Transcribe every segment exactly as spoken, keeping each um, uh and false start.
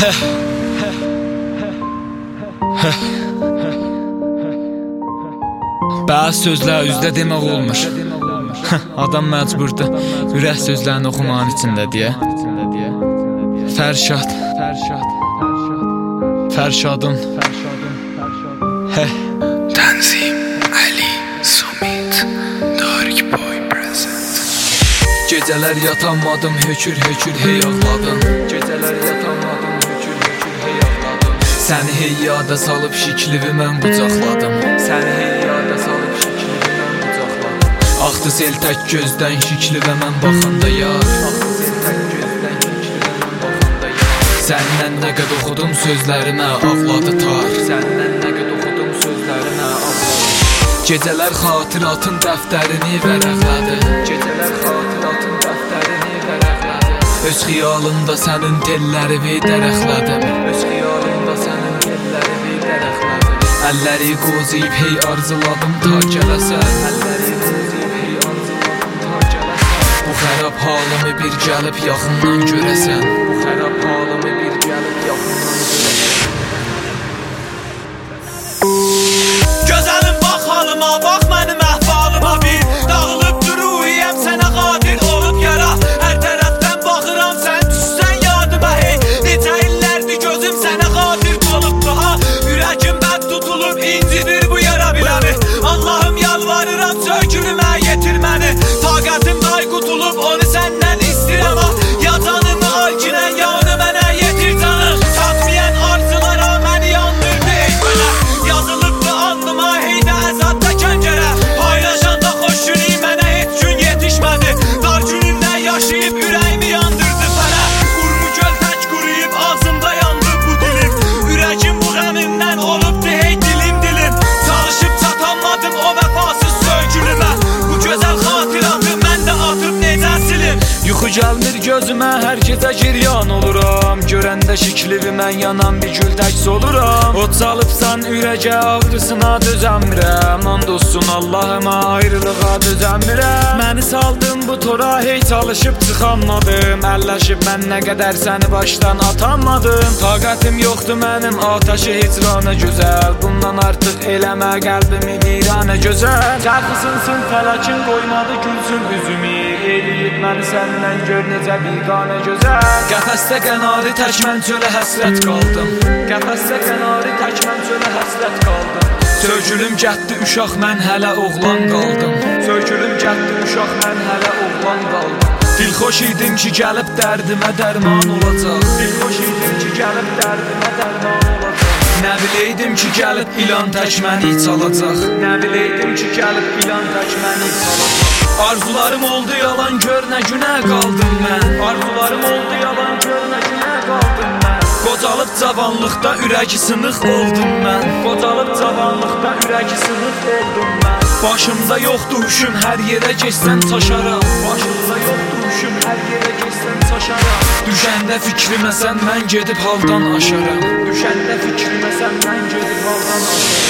Bəzi sözlər üzdə demək olmur. Adam məcburdur ürək sözlərini oxumağın içində deyə. Fərşad Fərşadın Tanzim Ali Sumit Dark Boy Present. Gecələr yatanmadım, hökür hökür hey ağladım. Gecələr yatanmadım, hökür hökür hey ağladım. Səni hey yada salıb şiklimi mən qucaqladım. Səni hey yada salıb şiklimi mən qucaqladım. Axdı sel tək gözdən şiklivə mən baxanda yar. Axdı sel tək gözdən şiklivə mən baxanda yar. Səndən nə qəd oxudum sözlərimə ağladı tar. Səndən nə qəd oxudum sözlərimə ağladı. Gecələr xatiratın dəftərini vərəqlədi. Gecələr xatiratın dəftərini vərəqlədi. Öz xiyalında sənin tellərimi dərəxlədim. Öz xiyalında sənin tellərimi dərəxlədim. Əlləri qozuyub hey arzuladım ta gələsən. Əlləri qozuyub hey arzuladım ta gələsən. Bu xərab halımı bir gəlib yaxından görəsən. Bu xərab halımı bir gəlib yaxından görəsən. Gözəlim bax halıma, bax mənim əhvalıma bir. Dağılıb duruyəm sənə qadir olub yara. Hər tərəfdən baxıram sən düşsən yadıma hey. Necə illərdir gözüm sənə qadir olub daha. Ürəkim bəd tutulub incidir bu yara biləmi. Allahım yalvarıram sökülümə yetir məni. Taqətim day qutulub onu səndən istirəm ha. Ya canımı al girən ya onu mənə yetir canım. Tatmayan arzulara məni yandırdı ey mənə. Yazılıbdı alnıma heydə əzadda kəncərə. Paylaşanda xoş günü mənə heç gün yetişmədi. Dar günümdə yaşayıb ürəyimi yandırdı fərə. Qurmu göl tək quruyub ağzımda yandı bu dilim. Ürəkim bu qəmimdən olubdu hey dilim dilim. Çalışıb çatanmadım o vəfasız söykülümə. Bu gözəl xatiratı mən də atıb necə silim. Yuxu gəlmir gözümə, hər gecə giryan oluram. Görəndə şiklivi mən yanan bir gül tək soluram. O çalıbsan ürəcə ağrısına dözəmirəm. And olsun Allahıma ayrılığa dözəmirəm. Məni saldım bu tora hey çalışıb çıxanmadım. Əlləşib mən nə qədər səni başdan atanmadım. Taqətim yoxdur mənim ataşı hicranə gözəl. Bundan artıq eləmə qəlbimi viranə gözəl. Çarxısınsın fələkin qoymadı gülsün üzümü. Eləyib məni səndən gör necə biganə gözəl. Qəfəsdə qənari tək mən çölə həsrət qaldım. Qəfəsdə qənari tək mən çölə həsrət qaldım. Söykülüm gətdi uşaq mən hələ oğlan qaldım. Söykülüm gətdi uşaq mən hələ oğlan qaldım. Dilxoş idim ki gəlib dərdimə dərman olacaq. Dilxoş idim ki gəlib dərdimə dərman olacaq. Nə biləydim ki gəlib ilan tək məni çalacaq. Nə biləydim ki gəlib ilan tək məni çalacaq. Arzularım oldu yalan gör nə günə qaldım mən. Arzularım oldu yalan gör nə günə qaldım mən. Qocalıb cavanlıqda ürəki sınıq oldum mən. Qocalıb cavanlıqda ürəki sınıq oldum mən. Başımda yoxdur huşum hər yerə keçsən çaşaram. Başımda yoxdur huşum hər yerə keçsən çaşaram. Düşəndə fikrimə sən mən gedib haldan aşaram. Düşəndə fikrimə sən mən gedib haldan aşaram.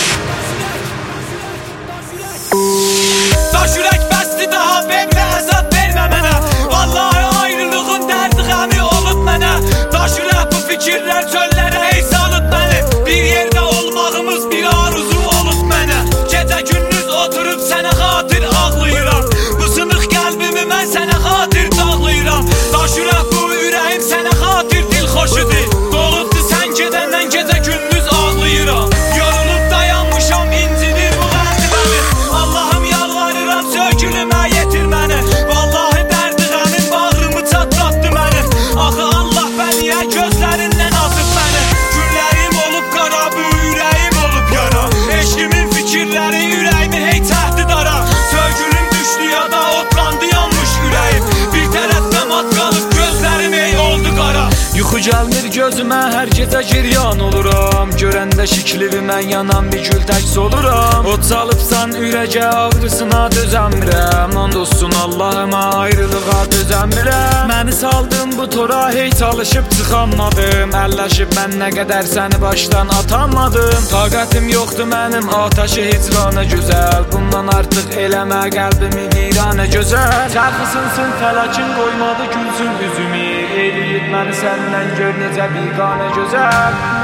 Daş ürək bəsdi daha vermə əzab vermə mənə. Vallahi ayrılığın dərdi qəmi olub mənə. Daş ürək bu fikirlər çöllərə hey salıb məni. Bir yerdə olmağımız bir arzu olub mənə. Gecə gündüz oturub sənə xatir ağlayıram. Bu sınıq qəlbimi mən sənə xatir dağlayıram. Daş ürək bu ürəyim sənə xatir dilxoşudur. Dolubdu sən gedəndən gecə gündüz ağlayıram. Yorulub dayanmışam incidir bu qəlbimi. Allahım yalvarıram sökülümə yetir məni. Vallahi dərdi qəmin bağrımı çatlatdı məni. Axı Allah bəniyə gözlərindən atıb məni. Günlərim olub qara bu ürəyim olub yara. Eşqimin fikirləri ürəyimi hey çəhdi dara. Sökülüm düşdü ya da otlandı yanmış ürəyim. Bir tərəfdə mat qalıb gözlərim hey oldu qara. Yuxu gəlmir gözümə, hər gecə giryan oluram. Görəndə şiklivi mən yanan bir gül tək soluram. O çalıbsan ürəcə ağrısına dözəmirəm. And olsun Allahıma ayrılığa dözəmirəm. Məni saldım bu tora hey çalışıb çıxanmadım. Əlləşib mən nə qədər səni başdan atanmadım. Taqətim yoxdur mənim ataşı hicranə gözəl. Bundan artıq eləmə qəlbimi viranə gözəl. Çarxısınsın fələkin qoymadı gülsün üzümü. Eləyib Məni səndən gör necə biganə gözəl.